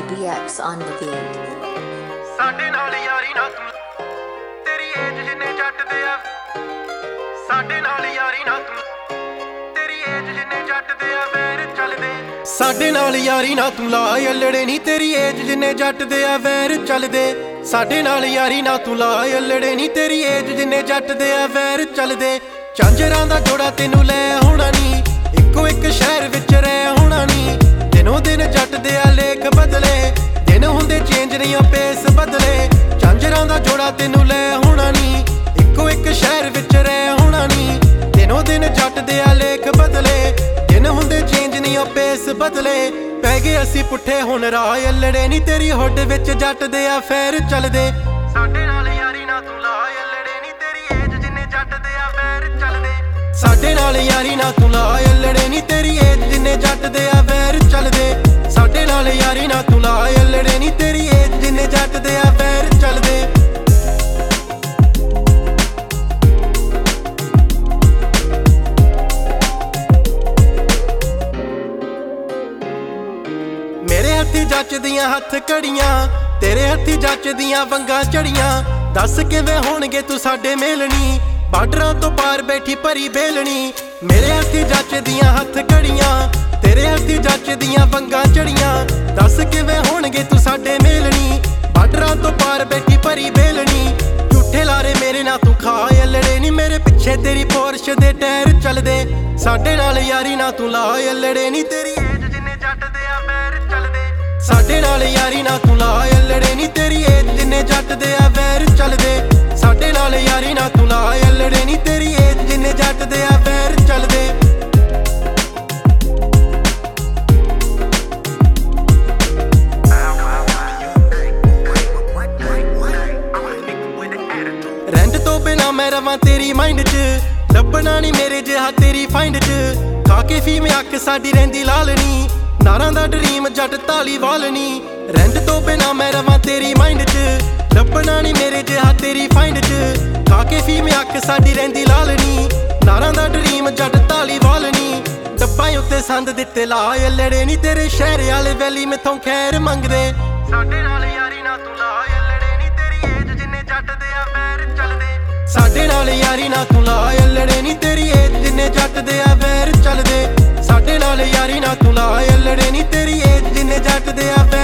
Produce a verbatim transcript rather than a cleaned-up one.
D X on the beat. ਸਾਡੇ ਨਾਲ ਯਾਰੀ ਨਾ ਤੂੰ ਤੇਰੀ ਏਜ ਜਿੰਨੇ ਜੱਟ ਦੇ ਆ ਸਾਡੇ ਨਾਲ ਯਾਰੀ ਨਾ ਤੂੰ ਤੇਰੀ ਏਜ ਜਿੰਨੇ ਜੱਟ ਦੇ ਆ ਵੈਰ ਚੱਲਦੇ ਸਾਡੇ ਨਾਲ ਯਾਰੀ ਨਾ ਤੂੰ ਲਾ ਅਲੜੇ ਨਹੀਂ ਤੇਰੀ ਏਜ ਜਿੰਨੇ ਜੱਟ ਦੇ ਆ ਵੈਰ ਚੱਲਦੇ ਸਾਡੇ ਨਾਲ ਯਾਰੀ ਨਾ ਤੂੰ ਲਾ ਅਲੜੇ ਨਹੀਂ ਤੇਰੀ ਏਜ ਜਿੰਨੇ ਜੱਟ ਦੇ ਆ ਵੈਰ ਚੱਲਦੇ ਝਾਂਜਰਾਂ ਦਾ ਜੋੜਾ ਤੈਨੂੰ ਲੈ ਹੋਣਾ ਨਹੀਂ ਇੱਕੋ ਇੱਕ ਸ਼ਹਿਰ ਵਿੱਚ ਰਹਿ ਹੋਣਾ ਨਹੀਂ ਦਿਨੋਂ ਦਿਨ ਜੱਟ ਦੇ ਆ ਲੇਖ ਬਦਲੇ ਦਿਨ ਹੁੰਦੇ ਚੇਂਜ ਨਹੀਂ ਆ ਪੇਸ ਬਦਲੇ ਝਾਂਜਰਾਂ ਦਾ ਜੋੜਾ ਤੈਨੂੰ ਲੈ ਹੋਣਾ ਨਹੀਂ ਇੱਕੋ ਇੱਕ ਸ਼ਹਿਰ ਵਿੱਚ ਰਹਿ ਹੋਣਾ ਨਹੀਂ ਦਿਨੋਂ ਦਿਨ ਜੱਟ ਦੇ ਆ ਲੇਖ ਬਦਲੇ ਦਿਨ ਹੁੰਦੇ ਚੇਂਜ ਨਹੀਂ ਆ ਪੇਸ ਬਦਲੇ ਪੈ ਗਏ ਅਸੀਂ ਪੁੱਠੇ ਹੁਣ ਰਾਹ ਅਲੜੇ ਨਹੀਂ ਤੇਰੀ ਹੁੱਡ ਵਿੱਚ ਜੱਟ ਦੇ ਆ ਫੇਰ ਚੱਲਦੇ ਸਾਡੇ ਨਾਲ ਯਾਰੀ ਨਾ ਤੂੰ ਲਾ ਅਲੜੇ ਨਹੀਂ ਤੇਰੀ ਏਜ ਜਿੰਨੇ ਜੱਟ ਦੇ ਆ ਫੇਰ ਚੱਲਦੇ ਸਾਡੇ ਨਾਲ ਯਾਰੀ ਨਾ ਤੂੰ ਲਾ ਅਲੜੇ ਨਹੀਂ ਤੇਰੀ ਏਜ ਜਿੰਨੇ ਜੱਟ ਦੇ ਆ ਫੇਰ ਚੱਲਦੇ ਸਾਡੇ ਨਾਲ ਯਾਰੀ ਨਾ ਤੂੰ ਲਾ ਅਲੜੇ ਨਹੀਂ ਤੇਰੀ ਏਜ ਜਿੰਨੇ ਜੱਟ ਦੇ ਆ ਫੇਰ ਚੱਲਦੇ ਮੇਰੇ ਹੱਥੀ ਜੱਚਦੀਆਂ ਹੱਥ ਘੜੀਆਂ ਤੇਰੇ ਹੱਥੀ ਜੱਚਦੀਆਂ ਵੰਗਾਂ ਚੜੀਆਂ ਦੱਸ ਕਿਵੇਂ ਹੋਣਗੇ ਤੂੰ ਸਾਡੇ ਮੇਲਣੀ ਬਾਰਡਰਾਂ ਤੋਂ ਪਾਰ ਬੈਠੀ ਭਰੀ ਬੇਲਣੀ ਮੇਰੇ ਹੱਥੀ ਜੱਚਦੀਆਂ ਹੱਥ ਘੜੀਆਂ ਤੇਰੇ ਹੱਥੀ ਜੱਚਦੀਆਂ ਵੰਗਾਂ ਚੜੀਆਂ ਦੱਸ ਕਿਵੇਂ ਹੋਣਗੇ ਤੂੰ ਸਾਡੇ ਮੇਲਣੀ ਬਾਰਡਰਾਂ ਤੋਂ ਪਾਰ ਬੈਠੀ ਭਰੀ ਬੇਲਣੀ ਝੂਠੇ ਲਾਰੇ ਮੇਰੇ ਨਾਲ ਤੂੰ ਖਾ ਅਲੜੇ ਨਹੀਂ ਮੇਰੇ ਪਿੱਛੇ ਤੇਰੀ ਪੋਰਸ਼ ਦੇ ਟਾਇਰ ਚੱਲਦੇ ਸਾਡੇ ਨਾਲ ਯਾਰੀ ਨਾ ਤੂੰ ਲਾ ਅਲੜੇ ਨਹੀਂ ਤੇਰੀ ਏਜ ਜਿੰਨੇ ਜੱਟ ਦੇ ਆ ਵੈਰ ਚੱਲਦੇ ਸਾਡੇ ਨਾਲ ਯਾਰੀ ਨਾ ਤੂੰ ਲਾ ਅਲੜੇ ਨਹੀਂ ਤੇਰੀ ਏਜ ਜਿੰਨੇ ਜੱਟ ਦੇ ਆ ਵੈਰ ਚੱਲਦੇ ਸਾਡੇ ਨਾਲ ਯਾਰੀ ਨਾ ਤੂੰ ਲਾ ਅਲੜੇ ਨਹੀਂ ਤੇਰੀ ਏਜ ਜਿੰਨੇ ਜੱਟ ਦੇ ਆ ਵੈਰ ਚੱਲਦੇ ਰੈਂਟ ਤੋਂ ਬਿਨਾ ਮੈਂ ਰਵਾਂ ਤੇਰੀ ਮਾਈਂਡ 'ਚ ਲੱਭਣਾ ਨਹੀਂ ਮੇਰੇ ਜਿਹਾ ਤੇਰੀ ਫਾਈਂਡ 'ਚ ਖਾ ਕੇ ਫੀਮ ਅੱਖ ਸਾਡੀ ਰਹਿੰਦੀ ਲਾਲਣੀ ਨਾਰਾਂ ਦਾ ਡਰੀਮ ਜੱਟ ਤਾਲੀ ਵਾਲਣੀ ਰੈਂਟ ਤੋਂ ਬਿਨਾ ਮੈਂ ਰਵਾਂ ਤੇਰੀ ਮਾਈਂਡ 'ਚ ਲੱਭਣਾ ਨਹੀਂ ਮੇਰੇ ਜਿਹਾ ਤੇਰੀ ਫਾਈਂਡ 'ਚ ਖਾ ਕੇ ਫੀਮ ਅੱਖ ਸਾਡੀ ਰਹਿੰਦੀ ਲਾਲਣੀ ਨਾਰਾਂ ਦਾ ਡਰੀਮ ਜੱਟ ਤਾਲੀ ਵਾਲਣੀ ਡੱਬਾਂ ਉੱਤੇ ਸੰਦ ਦਿੱਤੇ ਲਾ ਅਲੜੇ ਨਹੀਂ ਤੇਰੇ ਸ਼ਹਿਰ ਵਾਲੇ ਵੈਲੀ ਮੈਥੋਂ ਖੈਰ ਮੰਗਦੇ ਸਾਡੇ ਨਾਲ ਯਾਰੀ ਨਾ ਤੂੰ ਲਾ ਅਲੜੇ ਨਹੀਂ ਤੇਰੀ ਏਜ ਜਿੰਨੇ ਜੱਟ ਦੇ ਆ ਵੈਰ ਚੱਲਦੇ ਸਾਡੇ ਨਾਲ ਯਾਰੀ ਨਾ ਤੂੰ ਲਾ ਅਲੜੇ ਨਹੀਂ ਤੇਰੀ ਏਜ ਜਿੰਨੇ ਜੱਟ ਦੇ ਆ ਵੈਰ ਚੱਲਦੇ ਸਾਡੇ ਨਾਲ ਯਾਰੀ ਨਾ ਤੂੰ ਲਾ ਅਲੜੇ ਨਹੀਂ ਤੇਰੀ ਏਜ ਜਿੰਨੇ ਜੱਟ ਦੇ ਆ